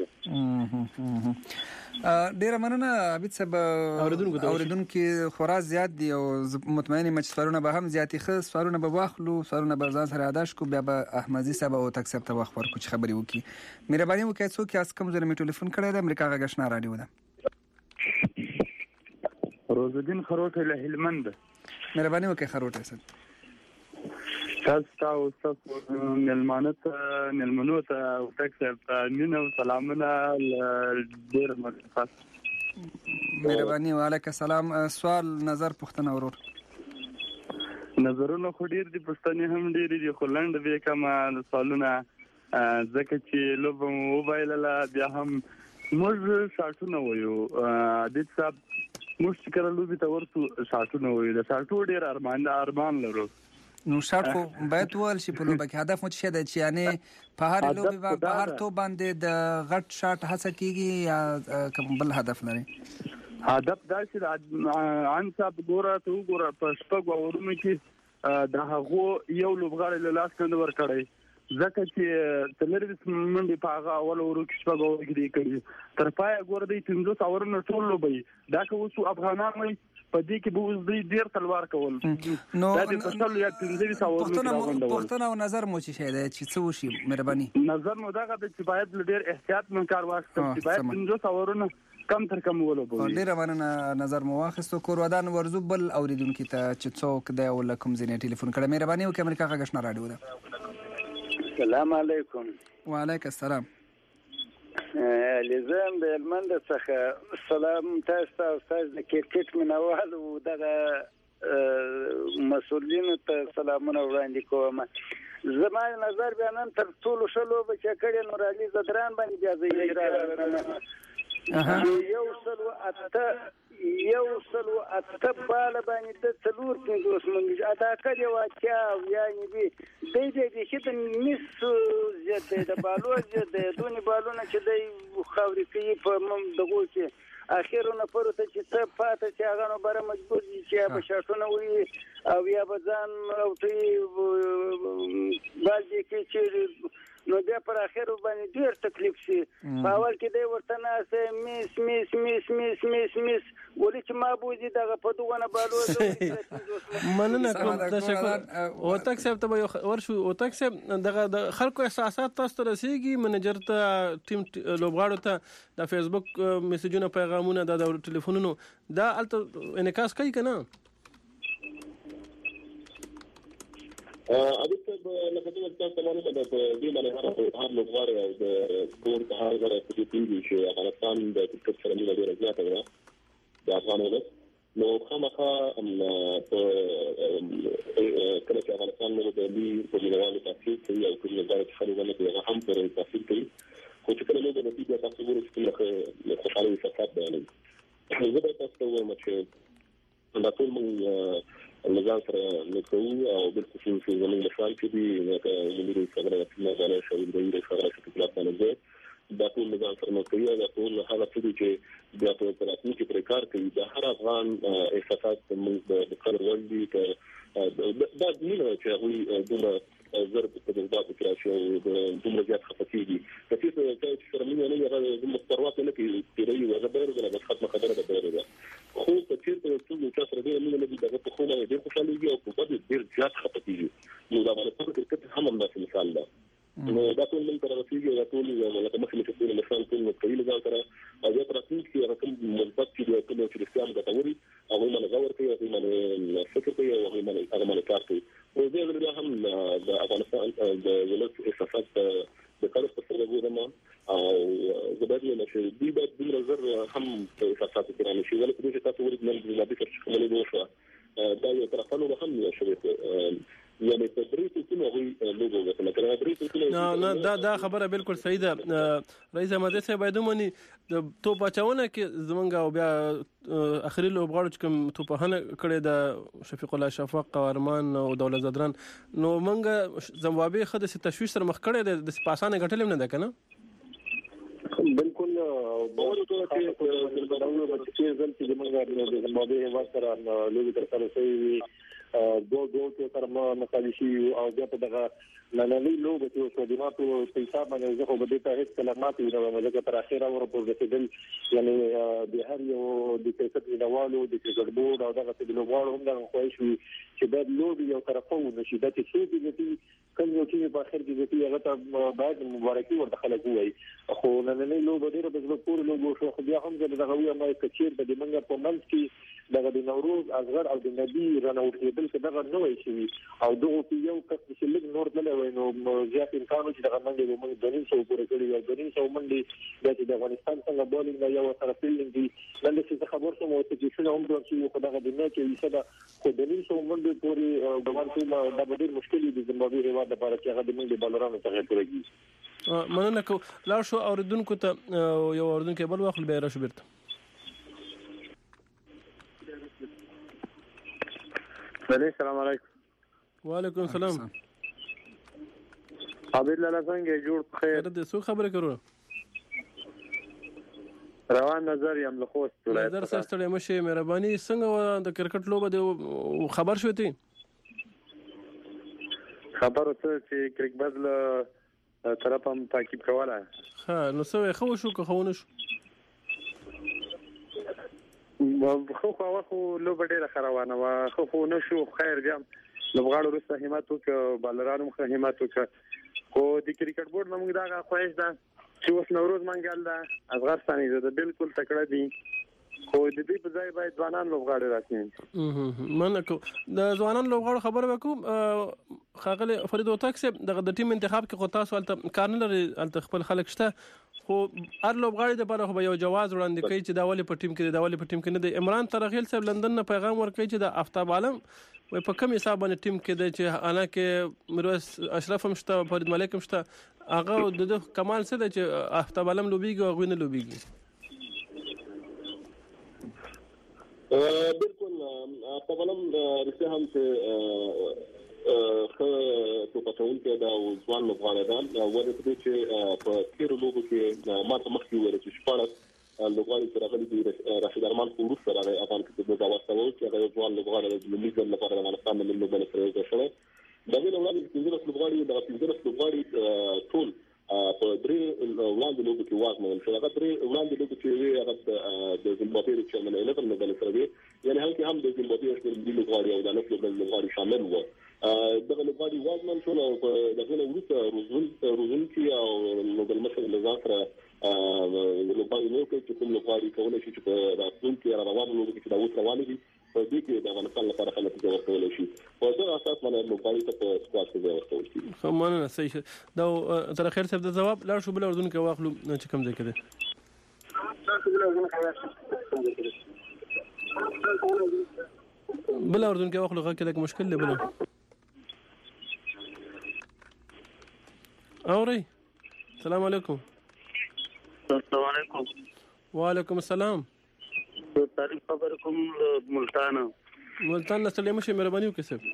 ډیر مننه عبید صاحب اوریدونکو خورا زیات دی او مطمئن یم چې سوالونه به هم زیاتی خاص سوالونه به واخلو سوالونه به ځان سره یاداش کو بیا به احمدی صاحب او تک صاحب ته وخت ورکو چې خبري وکي مهرباني وکړئ څوک اس کوم زره می ټلیفون کړی د امریکا غږ آشنا رادیو ده روز الدین خروټ له هلمند. مهرباني وکړئ خروټ اسد. تاسو نلمنو ته او تاسو ته مين او سلامونه ډیر مخصص. مهرباني وعلیکم السلام. سوال نظر پوښتنه ورور. نظرونه خو ډیر دي پښتنې هم ډیر دي خو لنډ به کما سوالونه ځکه چې لوب موبایل لا بیا هم موږ شاټونه وایو د صاحب موږ کله لوبي ته ورته شاټونه وایو د شاټو ډیر ارمان لرو. نو شاټ خو باید ول شي په لوبه کې هدف مو څه دی چې یعنی په هر لوبي په هر تو باندې د غټ شاټ هڅه کیږي یا کوم بل هدف لري؟ هدف دا چې ان صاحب ګوره په شپږ اورونو کې د هغه یو لوبغاړی له لاس څخه ور کړی ځکه چې تلریس منډي په هغه اول ورو کې شپږ اورو کې کړی تر پای ګوره د 300 اورونو ټول لوبي دا که اوس افغانان وي په دې کې به اوس ډیر تلوار کول نو دا د فصل یا 300 اورونو پښتنه او نظر مو چې شه دی چې څه وشي مهرباني نظر نو دا چې باید ډیر احتیاط من کار واخلو چې باید 300 اورونو کم تر کم ولوبوي. ډیر مننه نظر مو واخستو کور ودان ورزو بل اوریدونکو ته چې څوک دی ولکم زینې ټلیفون کړه مهرباني وکړئ امریکا غږ نه راډیو ده. السلام علیکم. وعلیکم السلام. لزم د هلمند څخه سلام تاسو ته استاد د کرکټ منوال او دغه مسؤلینو ته سلامونه وړاندې کوم. زما نظر بیانم تر ټولو شلو بچ کړي نور علي زدران باندې اجازه یو سلو اته بال باندې د څلور پنځوس منځ ادا کړي واچا یعنی به د دې چې د مس زیاته د بالو زیاته دونی بالونه چې د خاورې کې په مم دغه چې اخیرونه پروت چې څه پاته چې هغه نو بره مجبور دي چې په شاټونه وي او یا بزان او تی باندې کې چې نو بیا پر اخر باندې ډیر تکلیف شي په اول کې دی ورته نه سه میس ولې چې ما بوزي دغه په دوغه بالو مننه کوم تشکر او تک صاحب ته ورشو او تک صاحب دغه خلکو احساسات تاسو ته رسیږي منیجر ته ټیم لوبغاړو ته د فیسبوک میسجونه پیغامونه د ټلیفونونو دا انعکاس کوي کنه؟ ابي صاحب لکه څنګه تاسو معلومه ده په دې باندې هر لوبغاړی او د کور په هر ځای کې چې افغانستان د کرکټ سره مینه ډېره زیاته ده د افغان ولس نو خامخا کله چې افغانستان نو د دې په لوبغاړو تاثیر کوي او کوم ځای چې خلک ولې هم پر تاثیر کوي خو چې کله نو د نتیجه تاسو ګورئ چې خوشاله شفاف بیانوي زه به تاسو ته وایم چې دا ټول موږ نظام سره نکوي او د خصوصي زموږ مشال کې دي لکه مدیر څنګه نه غواړي چې د دې څنګه چې په پلان نه دا ټول نظام سره نکوي دا ټول هغه څه دي چې د اپراتوراتو کې پرکار کوي د هر افغان احساسات موږ د کار وړاندې دا نه چې هغه دومره زر په دغه کې راشي او دومره زیات خفقيږي کله چې سره مې نه هغه د مستروات نه کې پیری وځه بیره د ختمه خبره ده بیره خو په چیرته چې تاسو سره دې نه دغه په خوله دې خوشاليږي او په دې ډیر زیات خفقيږي نو دا افغانستان کې کرکټ هم همداسې مثال ده نو دا ټول من تر رسیدي دا ټول لکه مخکې چې ټول مثال ټول کوي ځان سره او دا ترڅو چې رقم مثبت کې د ټول چې رښتیا د توري او موږ غوړ کوي او موږ فکر کوي او موږ هغه باندې کار کوي او دې هم د افغانستان د ولایت احساسات د کار په سره وګورم او زبردي نشي دې د نظر هم احساسات کې رانشي ولکه چې تاسو ورته نه د فکر کومه وشو دا یو طرفانو هم شوی یعنی تدریس څنګه وي لوګو مثلا نه دا خبره بالکل صحیح ده رئیس احمد صاحب باید ومني د تو بچاونه کې زمونږ او بیا اخري لوبغاړو چې کوم تو په هنه کړي د شفیق الله شفاق ارمان او دولت زدران نو مونږ زمبابوي خد سي تشويش سره مخ کړي د پاسانه غټلم نه ده کنه بالکل باور ته چې زموږ د زمبابوي واسره لوګي تر سره سي دو تر مخالفي او په دغه لنلي لوګو چې په دماغو په حساب باندې زه خو به ته هیڅ کلمات نه وایم چې تر اخره ورپور رسیدل یعنی د هر یو د کرکټ مینوالو د کرکټ بورډ او دغه د لوبغاړو هم دغه خوښ وي چې دا لوبي یو طرفو نشي د چې دې کوم یو چې په اخر کې دې هغه ته باید مبارکي ورته خلک وایي خو نن نه لوب ډېر د زړه پورې لوګو شو خو بیا هم دغه ویه ما کچیر د منګه په منځ کې دغه د نوروز اصغر او د نبی رانوټېدل چې دغه نه وای شي او دغه په یو کس چې لږ نور نه وای نو زیات امکان چې دغه منګه موږ د 200 پورې کړی او د 200 منډي د افغانستان څنګه بولینګ یو سره فیلډینګ دي نن چې خبر شوم او چې څنګه هم دوی چې خو دغه د نه کې وسه خو د 200 منډي پورې د ورته د ډېر مشکل دي د زموږ هیواد لپاره چې هغه د منډي بالرانو ته پورېږي مننه کو لا شو اوردونکو ته یو اوردونکو بل واخل به راشو بیرته السلام علیکم وعلیکم السلام عابد لالا څنګه جوړ خیر د څو خبره کرو روان نظر یم له خوست ولایت نظر سره ستړي مشه مهرباني څنګه د کرکټ لوبه د خبر شوې تی خبر ته چې کرکټ بدل طرف هم تعقیب کوله ها نو څه خو شو که خو نه شو خو لوبه ډیره خروانه وا خو نه شو خیر بیا لوبغاړو رسته همت وک بالرانو مخه همت وک خو د کرکټ بورډ موږ دا خواهش ده چې اوس نوروز منګل ده افغانستاني ده بالکل تکړه دي خو د دې په ځای باید ځوانان لوبغاړي راشي منکو د ځوانان لوبغاړو خبره وکم خاغله فرید وتاک سه د ټیم انتخاب کې خو تاسو ولته کار نه لري ولته خپل خلک شته خو هر لوبغاړي د بره خو یو جواز وړاندې کوي چې دا ولې په ټیم کې دا ولې په ټیم کې نه دی عمران ترغیل صاحب لندن نه پیغام ورکړي چې د آفتاب عالم وای په کوم حساب باندې ټیم کې دی چې انا کې مروز اشرف هم شته فرید ملک هم شته هغه د کمال څه دی چې آفتاب عالم لوبيږي او غوینه لوبيږي بالکل آفتاب عالم رسه هم چې خو په پټول کې دا ځوان لوبغاړي دا ولې په دې چې په تیر لوبو کې ماته مخکې وره چې شپږ لوبغاړي سره غلي دي راشد ارمان فوروس سره افغان کې د واستاو چې هغه ځوان لوبغاړي د لیګ لپاره د افغانستان د لوبو لپاره راځي دا ویل وړاندې چې د لوبغاړي د 15 لوبغاړي ټول په درې وړاندې لوبو کې واکمن شو هغه درې وړاندې لوبو کې هغه د زمبابوې چیرمن 11 مډال سره دی یعنی هغه هم د زمبابوې د لوبغاړي او د نفس لوبغاړي شامل وو دغه لوبغاړي واکمن شو او دغه ورته روزون کې او نوبل مشر لزاکره لوبغاړي نو چې کوم لوبغاړي کولای شي چې په راتلون کې روانو لوبو کې دا اوس رواني دي په دې کې د افغانستان لپاره خلک ته ورکول شي په دغه اساس باندې لوبغاړي ته په سکواډ کې ورکول شي خو مننه صحیح دا تر خیر صاحب د جواب لا شو بل اردن کې واخلو چې کوم ځای کې بل اردن کې واخلو غږ کې مشکل دی بل اوري السلام علیکم السلام علیکم وعلیکم السلام تعریف خبر کوم ملتان نسلې مشه مهرباني وکړئ صاحب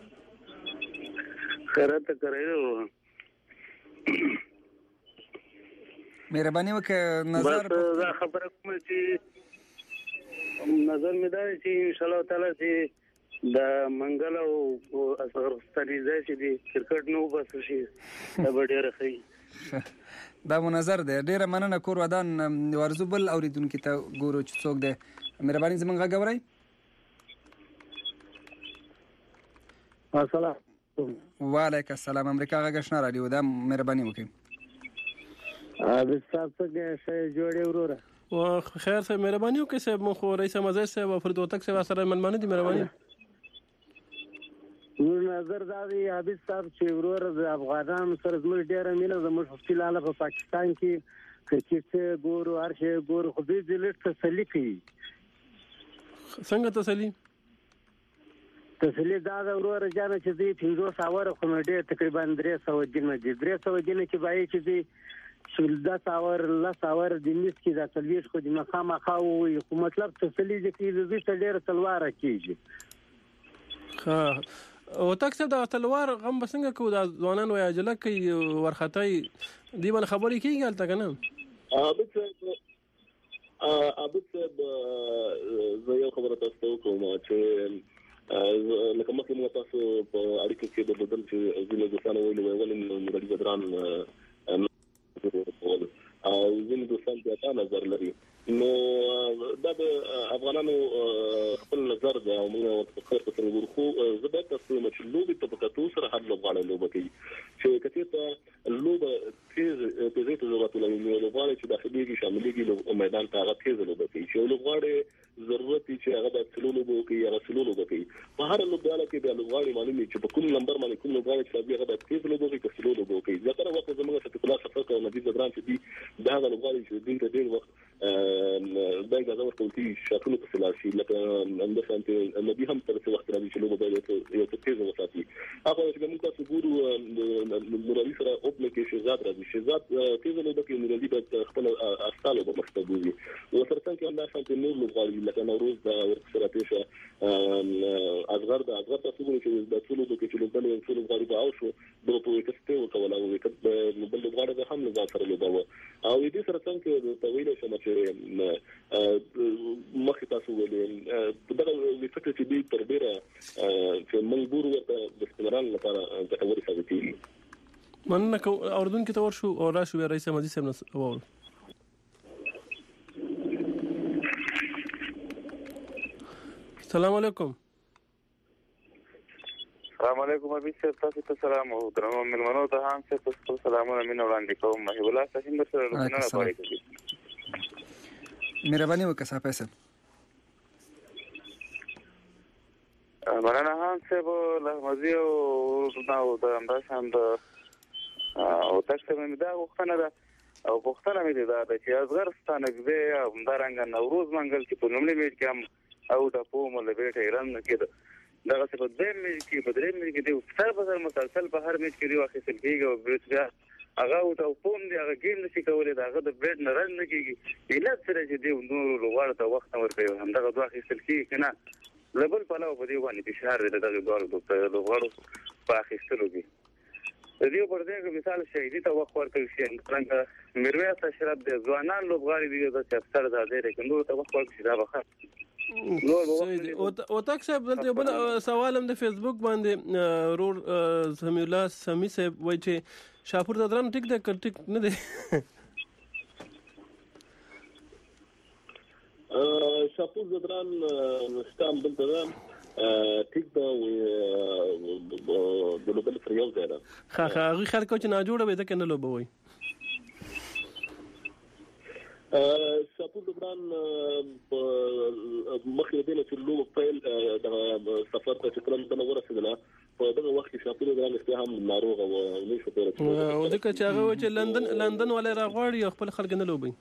خیرات کوي مهرباني وکړئ نظر دا خبره کوم چې نظر مې دا چې ان شاء الله تعالی چې د منګل او اصغرستاني ځای چې دی کرکټ نو بس شي دا ډېر ښه دا منظر دی ډېر مننه کور ودان ورزو بل اوریدونکو ته ګورو چې څوک دی مهرباني زمونږ غږ اورئ السلام وعلیکم السلام امریکا غږ آشنا رادیو دا مهرباني وکړئ د څه شي جوړې وروره او خیر صاحب مهرباني وکړئ صاحب مو خو رئیس مزه صاحب او فرید وتک صاحب سره منمنه دي مهرباني نظر دا دی عابد صاحب چې وروره د افغانانو سره زموږ ډېره مینه زموږ مفتي لاله په پاکستان کې کرکټ ګورو هر شی ګورو خو دې د لټ تسلی کوي څنګه تسلی دا د وروره جانه چې دې 500 اور خو ډېر تقریبا 300 جنه دي 300 جنه چې بای چې دې شولدا اور الله اور د نس کې د تلويش خو د مخامه خاو خو مطلب تسلی دې کې دې ډېر تلوار کیږي ها او تاسو د تلوار غم بسنګ کو د ځوانان وای اجله کوي ورختای دی بل خبرې کیږي البته کنه عابد زه یو خبره تاسو کوم چې لکه مخکې موږ تاسو په اړیکو کې د بدل چې ځینې دوستان ویلي ولې مدري بدران او ځینې دوستان په تا نظر لري نو دا د افغانانو خپل نظر دی او موږ په خیر سره ورخو زبر تاسو چې لوبي په کتو سره هر لوبغاړي لوبه کوي چې کته ته لوبه تیز څه ضرورت لري نو لوبغاړي چې داخليږي شاملېږي میدان ته هغه تیز لوبه کوي چې لوبغاړي ضرورت چې هغه د څلو لوبو کوي هغه څلو لوبه کوي په هر لوبغاړي کې د لوبغاړي معلومي چې په کوم نمبر باندې کوم لوبغاړي چې هغه د تیز لوبه کوي که څلو لوبه کوي ځکه وخت زموږ څخه کلا سفر کوي نبی زدران چې دا هغه لوبغاړي چې د ډېر وخت دا اجازه ورکول چې شاکلو په سلاشي لکه اندسانته نبی هم تر څو وخت راځي چې لوبه به یو تیز وساتي هغه چې موږ تاسو ګورو نورالي سره اوپن کې شهزاد راځي شهزاد تیز لوبه کې نورالي به خپل استالو په مستقبل او سره څنګه اندسانته نور لوبغاړي لکه نوروز دا ورسره پیښه اصغر تاسو ګورئ چې د ټولو د کې لوبل یو ټول غریب او شو د په وکټ او کوله او وکټ بل لوبغاړي به هم نه سره لوباوه او دې سره څنګه د طويله شمه چې مخې تاسو ولې په دغه وکټ چې دې تر ډیره چې مجبور ورته د استمرار لپاره د توري ثابت کیږي مننه اردن کې تور شو او راشو رئیس مجلس هم السلام علیکم. السلام علیکم ابي صاحب تاسو ته سلام او درنو ملمنو ته هم تاسو سلامونه مين وړاندې کوم محب الله صاحب سره رسنه پاره کوي مهرباني وکړه صاحب پیسې مننه هم صاحب له مزي او نو د انداشند او تاسو مې دا وختنه ده او وختنه مې دا چې ازغرستان کې او همدارنګ نوروز منګل چې په نوملي میټ کې هم او د پوم له بیت ایران کې دا څه په دې میچ کې په درې میچ کې د سر په سر مسلسل په هر میچ کې دی واخیستل کېږي او بیا هغه او پوم دی هغه گیم نشي کولای دا هغه د بیت نه رن نه کېږي اله سره چې دی نور لوړ ته وخت ورکوي هم دا دوه اخیستل کېږي کنه لبل په لاو په دی باندې فشار دی دغه ګورو لوړو په اخیستلو کې د دې پر دې کې مثال شهیدی ته وخت ورکوي چې څنګه میرویس اشرف د ځوانان لوبغاړي دی د 70 زاده لري ته وخت ورکوي دا وخت او تک صاحب دلته بل سوال هم د فیسبوک باندې رور سمي الله سمي صاحب وایي چې شاپور ددران ټیک ده ټیک نه دی شاپور ددران ستام دلته ټیک ده د لوبل فریال ده هغه خلکو چې نه جوړه وي دا کنه لوبوي شاپور دبران مخکې د دې چې لوب فایل د سفر ته چې کلم ته ورسېدله په دغه وخت کې شاپور دبران است هم ناروغ او نه شو تر او د کچا هغه چې لندن ولا راغواړي خپل خلک نه لوبي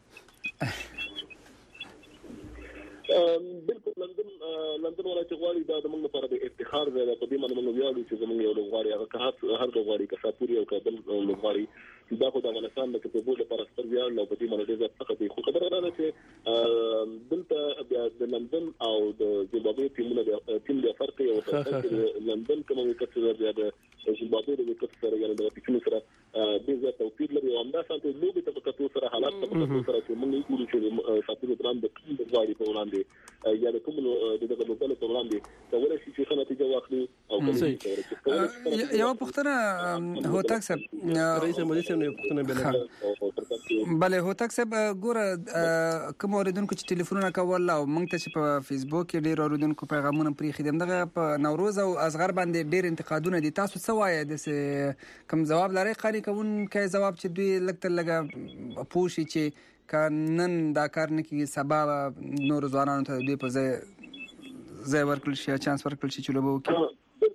بالکل لندن ولا چې غواړي دا د موږ لپاره د افتخار دی په دې باندې موږ ویاړو چې زموږ یو لوبغاړي هغه هر لوبغاړي که شاپور یو کابل لوبغاړي دا خو د افغانستان د فوټبال لپاره ستر ویاړ نو په دې باندې ډېر څه کوي خو خبره ده چې دلته د لندن او د زیمبابوې ټیم د فرق یو څه لندن کوم وکړي د زیمبابوې د وکړي سره یعنی د ټیم سره د زیات توپیر لري او همداسې ته لوبي ته په سره حالات ته په سره چې موږ ګورو چې شاپور دبران د ټیم د غواړي په وړاندې یا د کوم د لوبل په وړاندې دا ولې چې څه نتیجه واخلي او یو پختنه هو تک صاحب رئیس مجلس نه پختنه بله هو تک صاحب ګوره کوم اوریدونکو چې ټلیفونونه کول او موږ ته چې په فیسبوک کې ډیر اوریدونکو پیغامونه پرې خدم دغه په نوروز او اصغر باندې ډیر انتقادونه دي تاسو څه وایي د کوم جواب لري قاری کوم کې جواب چې دوی لکه لګه پوښي چې کانن دا کار نه کیږي سبا نور ځوانانو ته دوی په ځای ورکړل شي چانس ورکړل شي چې لوبو کې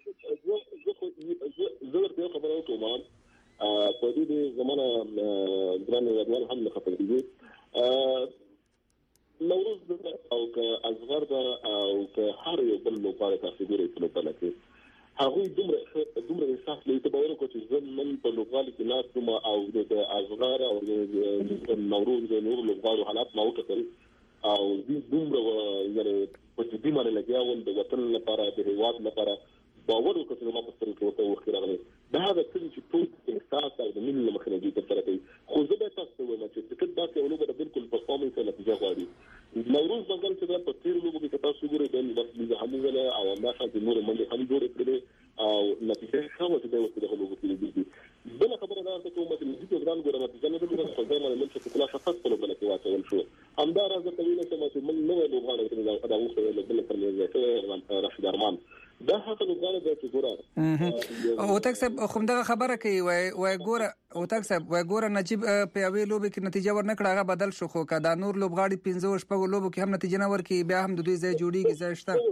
زه خبره کوم په دې زمانه ګران ودوال هم نه خبرې دي نوروز او که اصغر او که هر یو بل لوبغاړی تاسو ګورئ په لوبله کې هغوی دومره احساس لري ته به ونه کړو چې زه نن په لوبغالي کې ناست یم او د اصغر او د نوروز د نورو لوبغاړو حالات ما وکتل او دوی دومره یعنې په جدي باندې لګیا ول د وطن لپاره د هېواد لپاره باور وکړو چې زما په سترګو کې ورته وخت راغلی دا هغه څه چې ټول احساس او د مینې له مخې نه دوی ترسره کوي خو زه به تاسو ته وایم چې کرکټ داسې یو لوبه ده بالکل پرفارمنس او نتیجه غواړي نوروز مګر چې دا په تېرو لوبو کې که تاسو ګورئ بس لیزه هم وویله او همداشان نورې منډې هم جوړې کړې او نتیجه ښه وه چې دی ورته دغه لوبو کې لیدل بله خبره دا ده کومه چې مزید ګران ګوره نتیجه نه درلوده خو ځای باندې نن شکلا شفاف په لوبله کې واچول شو همدا راز درته ویلی شم چې موږ نوی لوبغاړی دا اوس له بله تر منځ شوی راشد ارمان دا هغه لوبغاړی دی چې ګوره او تک صاحب خو دغه خبره کوي وای ګوره او هوتک صاحب وګوره نجيب په اوی لوبي کې نتیجه ورنکړه هغه بدل شو خو کدا نور لوبغاړي 15 شپږ لوبو کې هم نتیجه نه ورکي بیا هم د دوی ځای جوړیږي ځای شته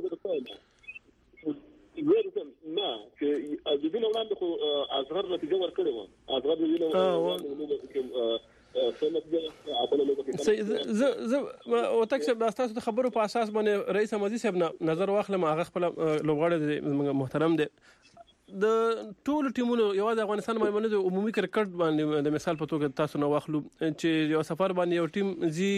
نه چې د دې وړاندې خو اصغر نتیجه ورکړې و اصغر د دې او تاسو د تاسو خبرو په اساس باندې رئیس مجلس صاحب نظر واخلم هغه خپل لوبغاړي محترم دي د ټول ټیمونو یو د افغانستان باندې د عمومي کرکټ باندې د مثال په توګه تاسو نو واخلو چې یو سفر باندې یو ټیم زی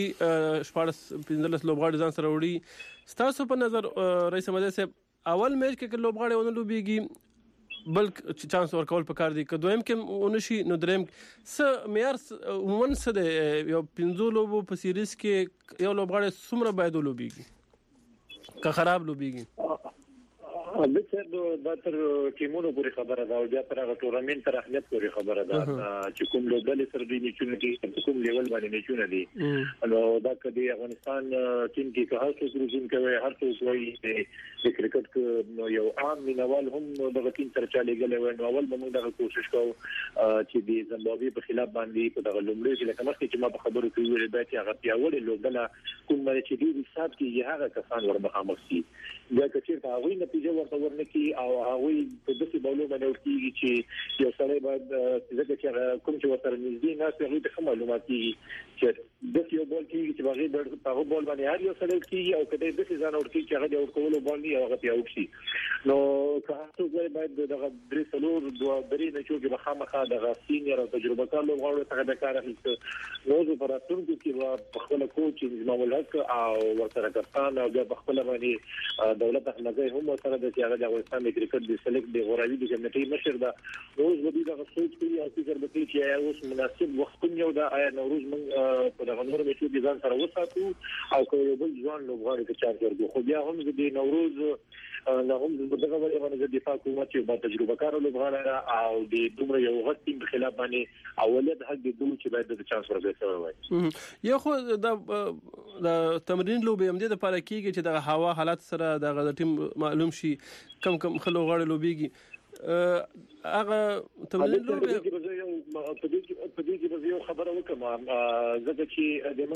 15 لوبغاړي ځان سره وړي تاسو په نظر رئیس مجلس صاحب اول میچ کې لوبغاړي ونه لوبيږي بلک چانس ورکول پکار دي که دویم کې اونشي نو دریم س معیار عموما څه دی یو 15 لوبو په سیریز کې یو لوبغاړي څومره باید لوبيږي که خراب لوبيږي د څه د تر ټیمونو پورې خبره ده او بیا تر هغه ټورنمنت تر اهمیت پورې خبره ده چې کوم لوبډلې سره دی نشونه کې کوم لیول باندې نشونه دي نو دا کدي افغانستان ټیم کې که هر څه روزون کوي هر څه کوي د کرکټ یو عام مینوال هم د ټیم سره چاليږي نو اول به موږ دغه کوشش کوو چې د زمبابوي په خلاف باندې په دغه لومړي کې لکه مخکې چې ما په خبرو کې ویل دا چې هغه پیاوړی لوبډله کوم چې دی حساب کې هغه کسان ورمخامخ شي دا چې هغه نتیجه ورته کی او هغه په داسې بولو باندې ورتيږي چې یو سړی باید ځکه چې کوم چې ورته نږدې نه هغه ته معلومات کیږي چې د یو بول کیږي چې هغه په بول باندې هر یو سړی کیږي او کله د ځان ورتي چې هغه د ورکولو باندې هغه پیاوړ شي نو تاسو باید دغه درې څلور دوه درې نه چې به خامخا دغه سینیئر او تجربه کار لوبغاړو څخه د کار اخیسته نو په راتلونکي کې په خپل کوچ نظام الحق او ورسره کپتان او د خپل باندې دولت احمدزی هم سره د هغه د افغانستان د کرکټ د سلیکټ د غوراوي د کمیټې مشر دا روز به دغه سوچ کوي او فکر وکړي چې اوس مناسب وخت یو دا آیا نوروز موږ په دغه نور میچو کې ځان سره وساتو او کوم بل ځوان لوبغاړي ته چانس ورکړو خو بیا هم د نوروز نه هم دغه باندې د دفاع حکومت یو با کار لوبغاړي او د دومره یو غټ ټیم په خلاف باندې اولید حق د دوی چې باید د چانس ورکړي یو خو د تمرین لوبي هم د لپاره کیږي چې د هوا حالت سره د ټیم معلوم شي کم خلک غواړي لوبيږي هغه تمرین لوبي په دې کې به یو خبره وکم زکه چې د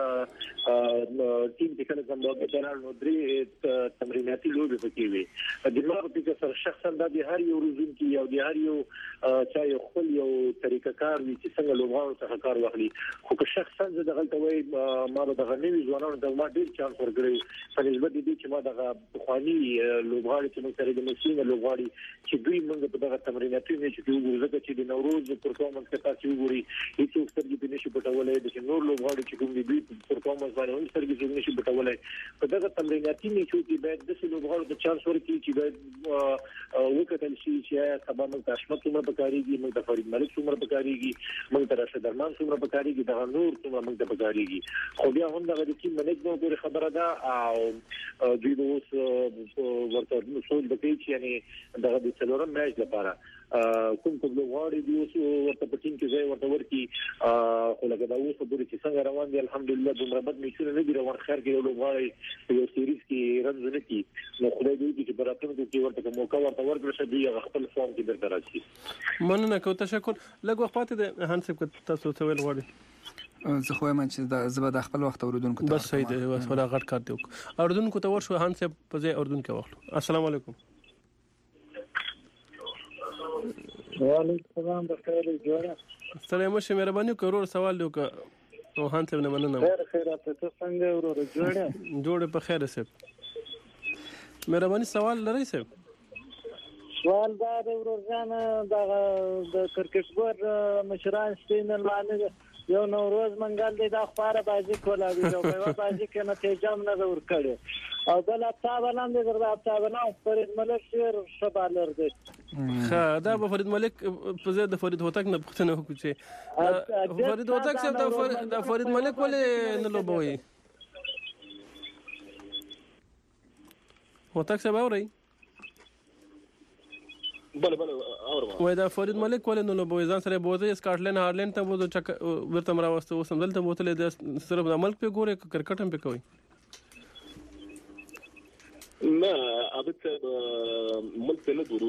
موږ ټیم د کله زموږ د نړۍ درې تمریناتي لوبي پکې وي د نور په څیر شخصا د هر یو روزن کې یو د هر یو چا یو خپل یو طریقه کار وي چې څنګه لوبغاړو څخه کار واخلي خو که شخصا زه دغه ته وای ما به دغه نوي ځوانانو ته ما ډیر چانس ورکړی په نسبت دي چې ما دغه خواني لوبغاړي چې موږ سره د مسلمان لوبغاړي چې دوی موږ په دغه تمریناتي نه چې وګورځي چې د نوروز پرفورمنس کې تاسو وګوري هیڅ سترګې په نشي پټولای د نور لوبغاړي چې کوم دي پرفورمنس باندې هم سترګې نشي پټولای په دغه تمریناتي نه چې باید د لوبغاړو د چانس ورکړي چې باید وکړل شي چې سبا موږ تاسو څومره پکاريږي موږ د فرید ملک څومره پکاريږي موږ د راشد درمان څومره پکاريږي د نور څومره موږ د پکاريږي خو بیا هم دغه ټیم منیجمنت پورې خبره ده او دوی به اوس ورته مسول بکې چې یعنی دغه د څلورم میچ لپاره کوم لوبغاړي دی اوس ورته په ټیم کې ځای ورته ورکی خو لکه دا اوس پورې چې څنګه روان دي الحمدلله دومره بد میچونه نه دي روان خیر کې لوبغاړي یو سیریز کې رنز نه کی نو خدای دې چې براتونکو کې ورته موقع ورته ورکړي چې دی خپل فارم کې درته راشي مننه کوم تشکر لږ وخت پاتې ده هانسب کو تاسو ته ویل غواړي زه خو ما چې زبر د خپل وخت اوردونکو بس صحیح دی بس ولا غټ کار دی اوردونکو ته ورشو هانسب په ځای اوردون کې واخلو السلام علیکم وعلیکم السلام بخیر جوړه سلام شه مهرباني وکړو سوال دی او هانته نه مننه خیر تاسو څنګه ورور جوړه په خیر سه مهرباني سوال لرئ سه سوال دا ورور ځان د کرکټ بور مشران ستین لاندې یو نوروز منګل دی دا خبره بازی کولا دی او په بازی کې نتیجه هم نه ورکړي او بل هفته باندې درته هفته باندې فرید ملک شیر شبالر دی دا به فرید ملک په ځای د فرید هوتک نه پوښتنه وکړي چې فرید هوتک څه د فرید ملک ولې نه لوبوي هوتک څه باوري بله اورم وای دا فرید ملک ولې نو لوبوي ځان سره بوزي سکاټلند هارلند ته بوزو چک ورته مراوسته وسم دلته بوتل د صرف د ملک په ګوره کرکټ هم په کوي نه ابد ملک نه درو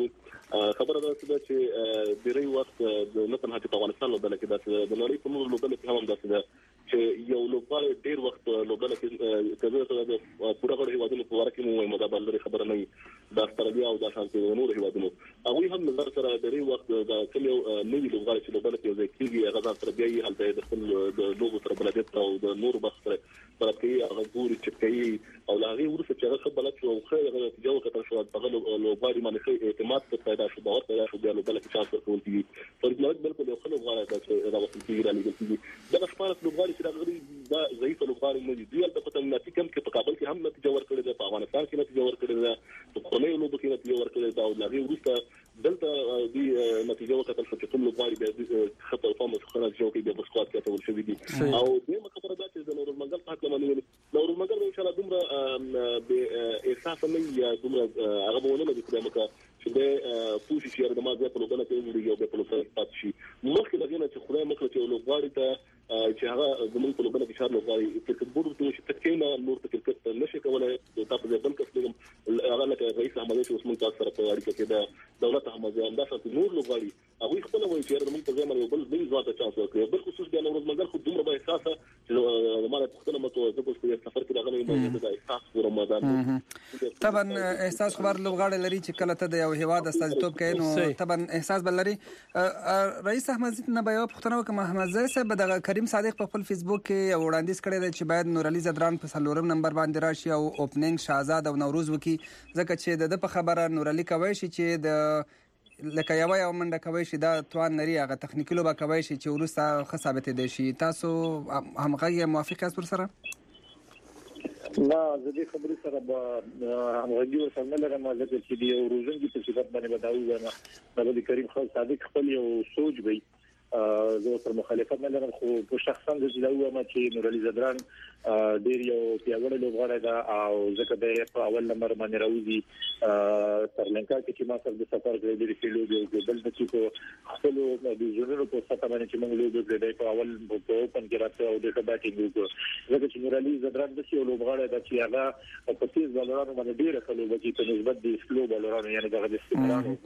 خبره ده چې د ری وخت د نه تنها په افغانستان لوبله کې د نړۍ په نور لوبله کې هم داسې ده چې یو لوبغاړی ډیر وخت لوبله کې کله د پوره غړي هیوادونو په وړاندې مو مدابل لري خبره نه د استرالیا او د شانتي نور هیوادونو هغه هم نظر سره د ری وخت د کلیو نوی لوبغاړي چې لوبله کې ځای کېږي هغه ځان سره بیا هلته د خپل د لوبو سره بلدیت او د نور بخ سره بلکې هغه ګوري چې کوي او لاغي ورسره چې هغه بلد شو خو هغه نتیجه وکړه شو په لوبغاړي باندې اعتماد پیدا شو باور پیدا شو بیا لوبله کې شانس ورکول کیږي فرض بالکل یو خلک غواړي دا وخت کې رالي کېږي دا شپږ لوبغاړي چې راغلي دا ضعیف لوبغاړي نه دي دوی په تمناتي کم کې په کابل کې هم نتیجه ورکړې ده په افغانستان کې نتیجه ورکړې ده په کورنۍ لوبو کې نتیجه ورکړې ده او لاغي ورسره دلته دی نتیجه وکړه چې کوم لوبغاړي به خطر فهم څخه جوړ کړي د سکواډ کې تول شوی دي او دغه خبره ده چې د نور منګل په حق باندې نور منګل ان شاء الله دومره به احساس نه یا دومره هغه ونه لري چې د پوښي چې د مازه په لوبنه کې وړي یو په لوبنه پات شي مخکې لګنه چې خدای مخکې چې لوبغاړي ته چې هغه زموږ په لوبنه کې شار لوبغاړي کرکټ بورډ ته چې تکینه نور ته کرکټ نشي کولای تاسو د بل کس هغه لکه رئیس احمد چې اوس موږ تاسو سره په اړیکه کې د دولت احمد انداز ته نور لوبغاړي هغه خپل وایي چې موږ په ځای یو بل ځای چانس ورکړي بل خصوص د نور منګل خو دومره به احساس چې مالا پختنه متو د په سفر کې راغلی د احساس په رمضان طبعا احساس خبر لوبغاړي لري چې کله ته د یو هیواد استازیتوب کوي نو طبعا احساس بل لري رئیس احمد نه به یو پختنه وکړه محمد زاهد صاحب د کریم صادق په خپل فیسبوک کې وړاندیز کړی دی چې باید نور علي زدران په 3 نمبر باندې راشي او اوپننګ شهزاد او نوروز وکي ځکه چې د په خبره نور علي کوي چې د لکه یو منډه کوي چې دا توان لري هغه تخنیکي لوبه کوي چې ورسته ښه ثابت دي شي تاسو همغږي موافق یاست پر سره لا زه دې خبرې سره به همغږي ورسره نه لرم ځکه چې د یو روزنګي په صفت باندې بداوي نه د کریم خان صادق خپل یو سوچ وي زه پر مخالفت نه لرم خو په شخصا د زلوه چې نور علي زدران ډیر یو پیاوړی لوبغاړی دا او ځکه د په اول نمبر باندې راوځي سرلنکا کې ما سره د سفر کړی دی چې لوبي او بل د چې خپل د جنونو په سطح باندې چې موږ لوبي کړی په اول په اوپن کې راځي او د بیټینګ وکړو ځکه چې نور علي زدران د یو لوبغاړی دا چې هغه په تیز بالرانو باندې ډیر ښه لوبي په نسبت د سلو بالرانو یعنی دغه د استمرارو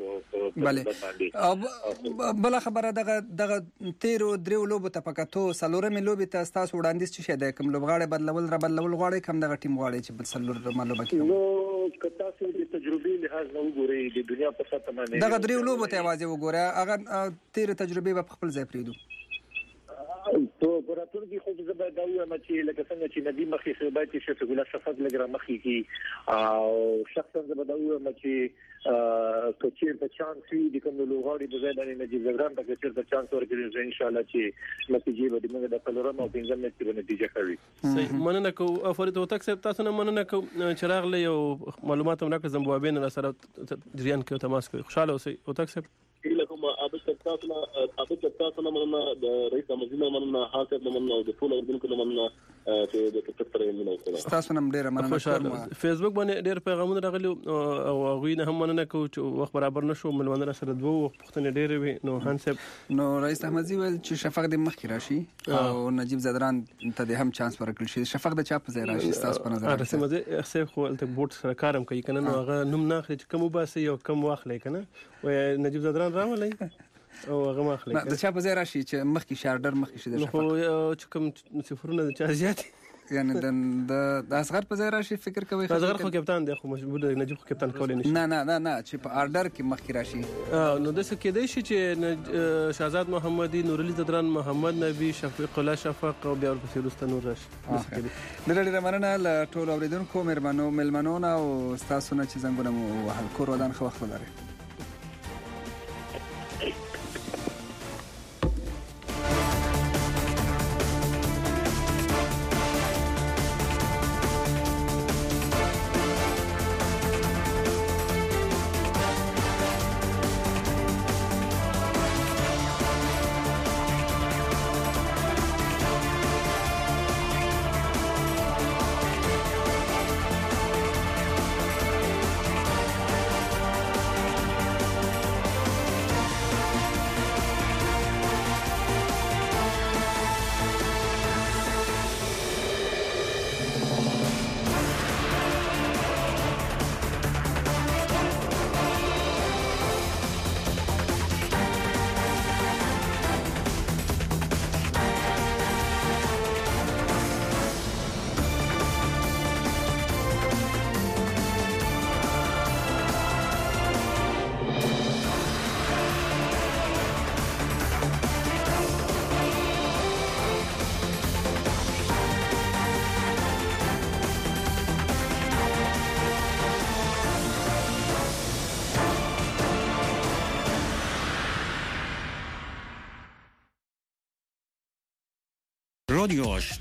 بله بل خبره دغه تیرو درو لوبو ته پکاتو سلورمې لوبي ته تاسو وړاندیز چې شه د کوم لوبغاړي بدلول غواړي کوم دغه ټیم غواړي چې بل سلور معلومه کړي نو کتا سو د تجربې لحاظ نه وګوري د دنیا په سطح باندې دغه درو لوبو ته واځي وګوره هغه تیر تجربې په خپل ځای پریدو تو براتون کې خو زه به دا وایم چې لکه څنګه چې ندی مخې سره باید چې شفیق الله صفات لګره مخې کی او شخصا زه به دا وایم چې کچیر په چانس وي د کوم لوغاړي د ځای باندې نجیب زدران په کچیر په چانس ورکړي ان شاء الله چې نتیجې به موږ د پلورم او پنځم میچ کې نتیجه کوي صحیح مننه کو فرید وتک صاحب تاسو نه مننه کو چراغ له یو معلومات هم راکړم زمبابوې نه سره جریان کې تماس کوي خوشاله اوسئ وتک صاحب لكم ابد تاسو مننه د رئیس مجلس مننه حاضر مننه او د ټول اردن مننه چې د تکتر مننه تاسو نم ډیر مننه فیسبوک باندې ډیر پیغامونه راغلي او غوی نه هم مننه کو چې وخت برابر نشو ملونه سره دوه وختونه ډیر وي نو هان صاحب نو رئیس احمد زی ویل چې شفق د مخکې راشي او نجیب زدران ته د هم چانس ورکړل شي شفق د چا په ځای راشي تاسو په نظر راځي مزه صاحب خو الته بورډ سره کارم کوي کنه نو هغه نوم نه اخلي چې کوم وباسي او کوم واخلې کنه و نجیب زدران راولای او هغه مخلي د چا په ځای راشي چې مخکې شارډر مخکې شي د شفق نو چې کوم صفرونه د چا زیات یعنی د اصغر په ځای راشي فکر کوي اصغر خو کپتان دی خو مشهور دی نجیب خو کپتان کولای نشي نه چې په آرډر کې مخکې راشي نو د څه کېدای شي چې شهزاد محمدي نور علي زدران محمد نبی شفیق الله شفق او بیا ورپسې وروسته نور راشي ډېر مننه له ټولو اوریدونکو مېلمنو او ستاسو نه چې زنګونه مو وهل کور ودان ښه وخت ولرئ رادیو